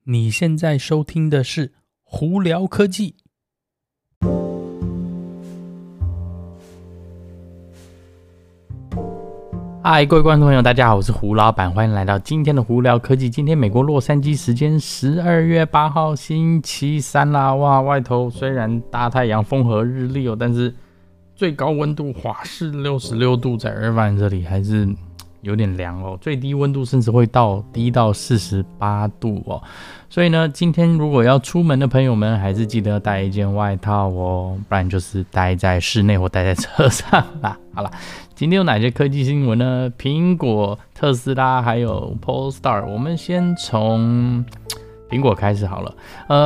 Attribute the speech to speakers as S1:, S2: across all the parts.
S1: 你现在收听的是胡聊科技。嗨，各位观众朋友，大家好，我是胡老板，欢迎来到今天的胡聊科技。今天美国洛杉矶时间12月8号星期三啦，哇，外头虽然大太阳风和日丽但是最高温度华氏66度，在尔湾这里还是有点凉最低温度甚至会低到48度所以呢，今天如果要出门的朋友们，还是记得带一件外套不然就是待在室内或待在车上啦。好啦，今天有哪些科技新闻呢？苹果、特斯拉还有 Polestar， 我们先从苹果开始好了。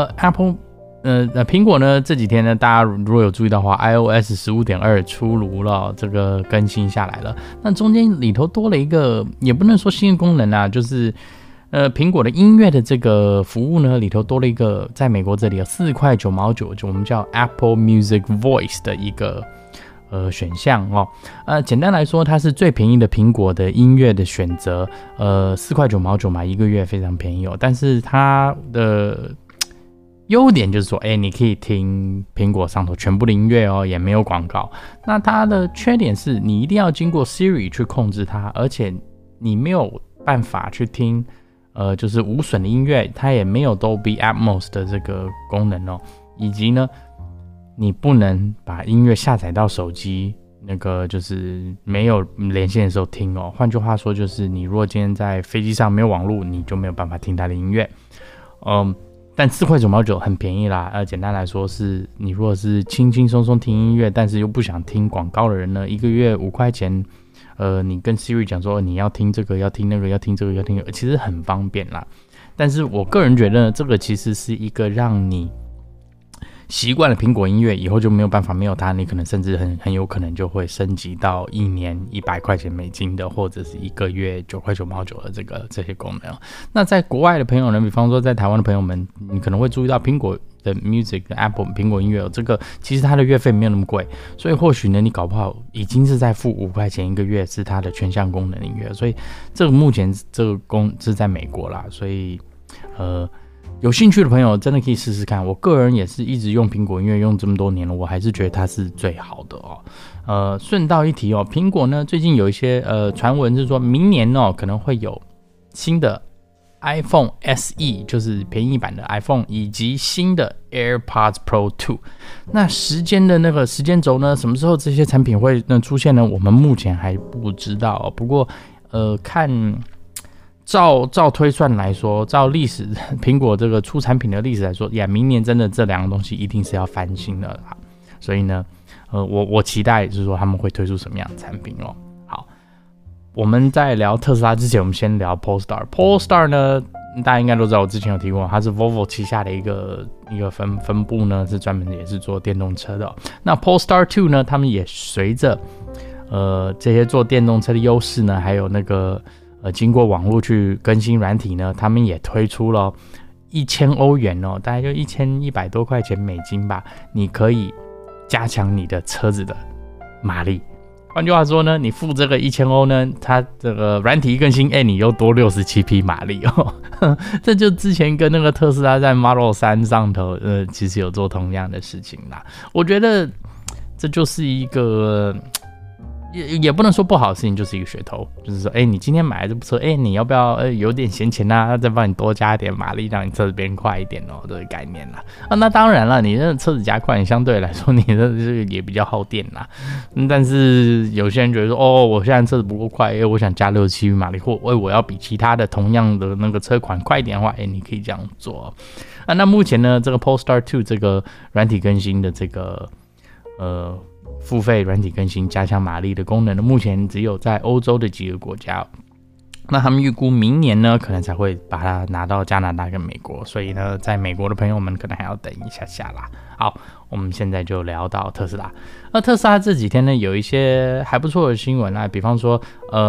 S1: 苹果呢这几天呢，大家如果有注意到的话 ，iOS 15.2 出炉了，这个更新下来了。那中间里头多了一个，也不能说新的功能啊，就是苹果的音乐的这个服务呢，里头多了一个，在美国这里有4.9块，就我们叫 Apple Music Voice 的一个选项简单来说，它是最便宜的苹果的音乐的选择，4.9块嘛，一个月非常便宜但是它的优点就是说，你可以听苹果上头全部的音乐也没有广告。那它的缺点是你一定要经过 Siri 去控制它，而且你没有办法去听就是无损的音乐，它也没有 Dolby Atmos 的这个功能以及呢，你不能把音乐下载到手机，那个就是没有连线的时候听换句话说，就是你如果今天在飞机上没有网络，你就没有办法听它的音乐。但4.9块很便宜啦，简单来说是，你如果是轻轻松松听音乐，但是又不想听广告的人呢，一个月5块钱，你跟 Siri 讲说你要听这个，要听那个，要听这个，要听那个，其实很方便啦。但是我个人觉得这个其实是一个让你习惯了苹果音乐以后就没有办法没有它，你可能甚至很有可能就会升级到1年100块钱美金的，或者是一个月9.9块的这些功能。那在国外的朋友呢，比方说在台湾的朋友们，你可能会注意到苹果的 Music Apple 苹果音乐这个其实它的月费没有那么贵，所以或许呢你搞不好已经是在付5块钱一个月是它的全项功能音乐，所以这个目前这个是在美国啦，所以有兴趣的朋友真的可以试试看。我个人也是一直用苹果音乐用这么多年了，我还是觉得它是最好的顺道一提苹果呢最近有一些传闻是说明年可能会有新的 iPhone SE， 就是便宜版的 iPhone， 以及新的 AirPods Pro 2。那时间的那个时间轴呢，什么时候这些产品会出现呢？我们目前还不知道不过看照推算来说，照历史苹果这个出产品的历史来说，明年真的这两个东西一定是要翻新的啦。所以呢，我期待就是说他们会推出什么样的产品好，我们在聊特斯拉之前，我们先聊 Polestar。Polestar 呢，大家应该都知道，我之前有提过，它是 Volvo 旗下的一个分部呢，是专门也是做电动车的那 Polestar 2呢，他们也随着这些做电动车的优势呢，还有那个经过网络去更新软体呢，他们也推出了1000欧元大概就1100多块钱美金吧，你可以加强你的车子的马力。换句话说呢，你付这个1000欧呢，它这个软体一更新，你又多67匹马力这就之前跟那个特斯拉在 Model 3上头其实有做同样的事情啦。我觉得这就是一个也不能说不好的事情，就是一个噱头，就是说你今天买了这部车你要不要有点闲钱再帮你多加一点马力，让你车子变快一点这个概念啦那当然了，你的车子加快，你相对来说你的这个也比较耗电啦但是有些人觉得说我现在车子不够快我想加67匹马力，或我要比其他的同样的那个车款快一点的话你可以这样做那目前呢，这个 Polestar 2 这个软体更新的这个付费软体更新加强马力的功能呢，目前只有在欧洲的几个国家那他们预估明年呢，可能才会把它拿到加拿大跟美国，所以呢，在美国的朋友们可能还要等一下啦。好，我们现在就聊到特斯拉。那特斯拉这几天呢，有一些还不错的新闻比方说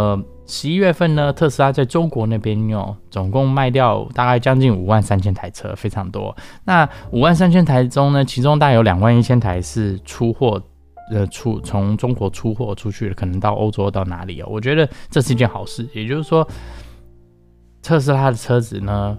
S1: 11月份呢，特斯拉在中国那边总共卖掉大概将近53000台车，非常多。那53000台中呢，其中大概有21000台是出货从中国出货出去的，可能到欧洲到哪里我觉得这是一件好事。也就是说，特斯拉的车子呢，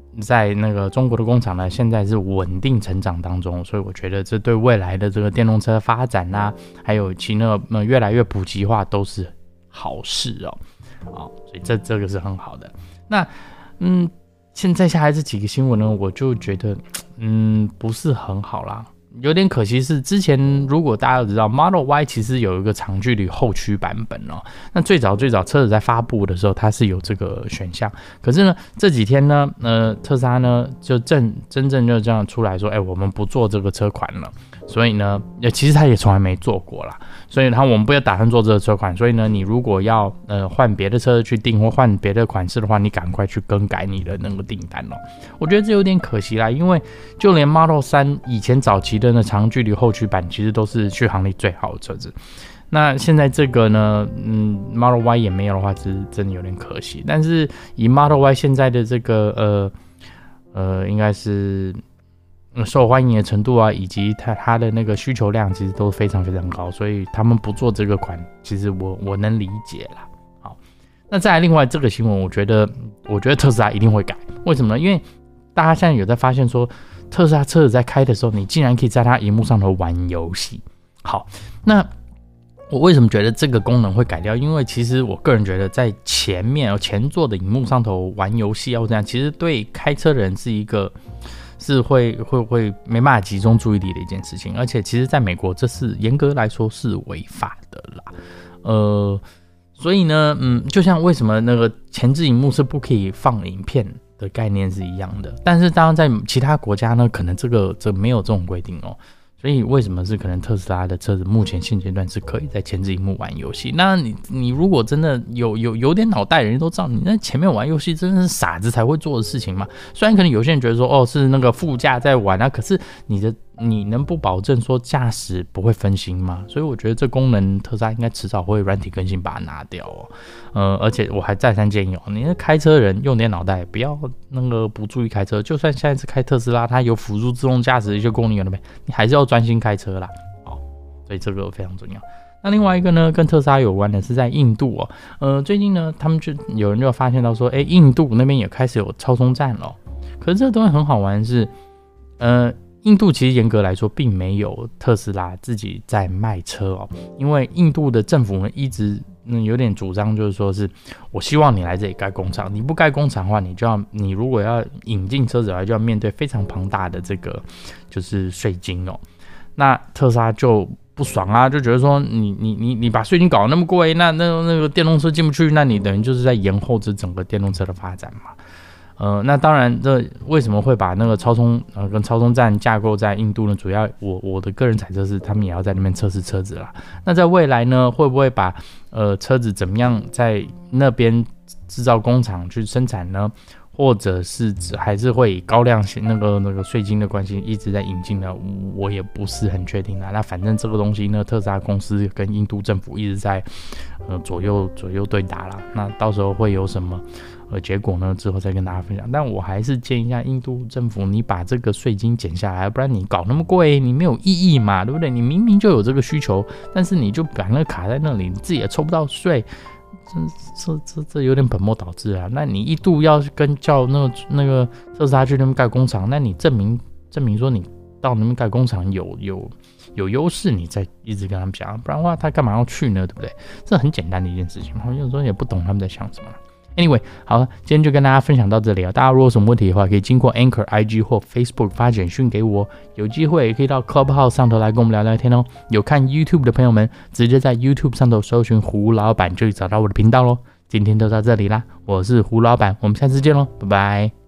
S1: 在那个中国的工厂呢，现在是稳定成长当中，所以我觉得这对未来的这个电动车发展啊，还有其越来越普及化都是好事哦。所以这个是很好的。那现在下来这几个新闻呢，我就觉得不是很好啦。有点可惜是，之前如果大家都知道 Model Y 其实有一个长距离后驱版本哦。那最早车子在发布的时候，它是有这个选项。可是呢，这几天呢，特斯拉呢就真正就这样出来说，我们不做这个车款了。所以呢，其实他也从来没做过啦。所以我们不要打算做这个车款。所以呢，你如果要换别的车去订或换别的款式的话，你赶快去更改你的那个订单哦。我觉得这有点可惜啦，因为就连 Model 3以前早期的那长距离后驱版，其实都是续航力最好的车子。那现在这个呢，Model Y 也没有的话，是真的有点可惜。但是以 Model Y 现在的这个应该是受欢迎的程度啊，以及它的那个需求量，其实都非常非常高，所以他们不做这个款，其实我能理解啦。好，那再来另外这个新闻，我觉得特斯拉一定会改，为什么呢？因为大家现在有在发现说，特斯拉车子在开的时候，你竟然可以在它萤幕上头玩游戏。好，那我为什么觉得这个功能会改掉？因为其实我个人觉得，在前座的萤幕上头玩游戏这样，其实对开车的人是会没办法集中注意力的一件事情，而且其实在美国这是严格来说是违法的啦。所以呢，就像为什么那个前置萤幕是不可以放影片的概念是一样的，但是当然在其他国家呢，可能这没有这种规定哦。所以为什么是可能特斯拉的车子目前现阶段是可以在前置萤幕玩游戏？那你如果真的有点脑袋，人都知道你在前面玩游戏真的是傻子才会做的事情嘛。虽然可能有些人觉得说是那个副驾在玩啊，可是你能不保证说驾驶不会分心吗？所以我觉得这功能特斯拉应该迟早会软体更新把它拿掉哦。而且我还再三建议你是开车人用点脑袋，不要那个不注意开车。就算现在是开特斯拉，它有辅助自动驾驶的一些功能有了没？你还是要专心开车啦。所以这个非常重要。那另外一个呢，跟特斯拉有关的是在印度最近呢，他们有人就发现到说，印度那边也开始有超充站了。可是这个东西很好玩的是，印度其实严格来说并没有特斯拉自己在卖车因为印度的政府呢一直有点主张，就是说是我希望你来这里盖工厂，你不盖工厂的话，你如果要引进车子的话，就要面对非常庞大的这个就是税金那特斯拉就不爽啊，就觉得说你把税金搞得那么贵，那个电动车进不去，那你等于就是在延后这整个电动车的发展嘛。那当然，这为什么会把那个超充跟超充站架构在印度呢？主要我的个人猜测是，他们也要在那边测试车子啦。那在未来呢，会不会把车子怎么样在那边制造工厂去生产呢？或者是还是会以高量那个税金的关系一直在引进呢？我也不是很确定啦。那反正这个东西呢，特斯拉公司跟印度政府一直在左右对打啦。那到时候会有什么结果呢？之后再跟大家分享。但我还是建议一下印度政府，你把这个税金减下来，不然你搞那么贵，你没有意义嘛，对不对？你明明就有这个需求，但是你就把那个卡在那里，你自己也抽不到税。这有点本末倒置啊！那你一度要叫那个特斯拉去那边盖工厂，那你证明说你到那边盖工厂有优势，你再一直跟他们讲，不然的话他干嘛要去呢？对不对？这很简单的一件事情，我有时候也不懂他们在想什么。Anyway， 好了，今天就跟大家分享到这里了。大家如果有什么问题的话，可以经过 Anchor、IG 或 Facebook 发简讯给我。有机会也可以到 Clubhouse 上头来跟我们聊聊天哦。有看 YouTube 的朋友们，直接在 YouTube 上头搜寻胡老板就可以找到我的频道咯。今天就到这里啦，我是胡老板，我们下次见咯，拜拜。